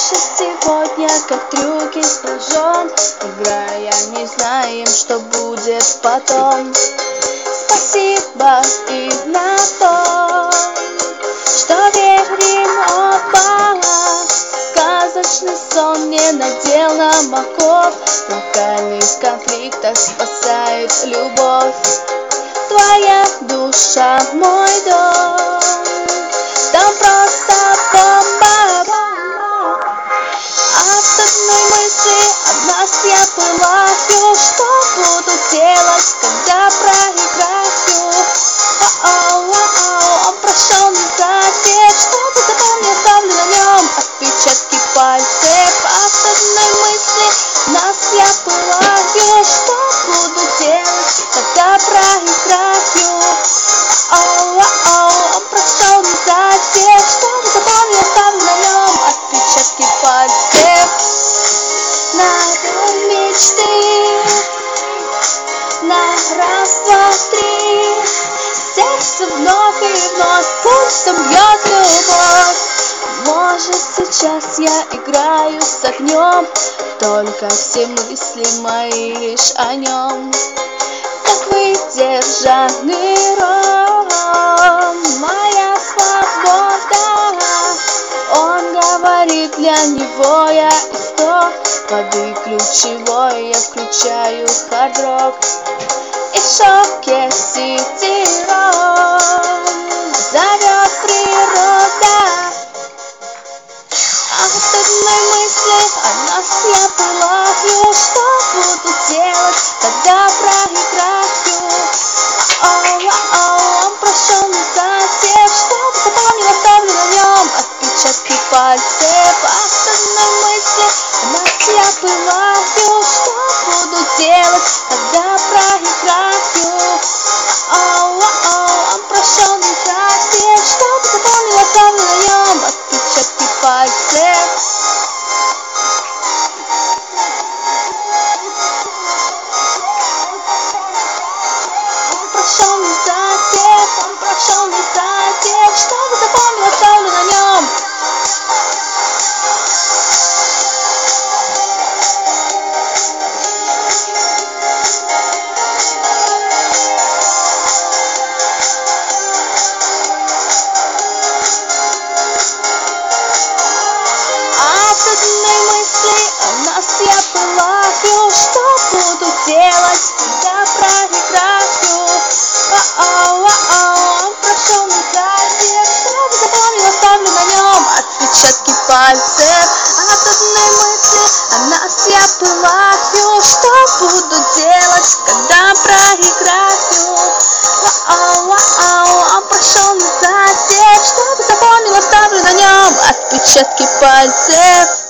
Наши сегодня как трюки с ножом, играя, не знаем, что будет потом. Спасибо и на то, что верим оба. Сказочный сон не надел нам оков, в локальных конфликтах спасает любовь. Твоя душа, мой дом, там просто бомба. От одной мысли от нас я пылаю, что буду делать, когда проиграю? Он прощенный затек, что-то запомнил, оставлю на нем отпечатки пальцев. От одной мысли от нас я пылаю, что буду делать, когда проиграю? Он прощенный затек, что-то запомнил, оставлю на нем отпечатки пальцев. На мечты, на раз, два, три, сердце вновь и вновь пульсом бьет любовь. Может, сейчас я играю с огнем, только все мысли мои лишь о нем. Как выдержанный ром, моя свобода. Он говорит, для него я исток, воды ключевой, я включаю хард-рок. И в шоке сидером зовет природа. От одной мысли о нас я пылаю, что буду делать, когда проиграю? Он прощенный затек, что-то запомнил, оставлю на нем отпечатки пальцев. От одной мысли о нас я пылаю, что буду делать, когда проиграю? Он прощенный затек, что-то запомнил, оставлю на нем отпечатки пальцев. Он прощенный затек, что-то запомнил, оставлю на нем. От одной мысли о нас я пылаю, что буду делать, когда проиграю? Он прощенный затек, что-то запомнил, оставлю на нем отпечатки пальцев. От одной мысли о нас я пылаю, что буду делать, когда проиграю? Он прощенный затек, что-то запомнил, оставлю на нем отпечатки пальцев.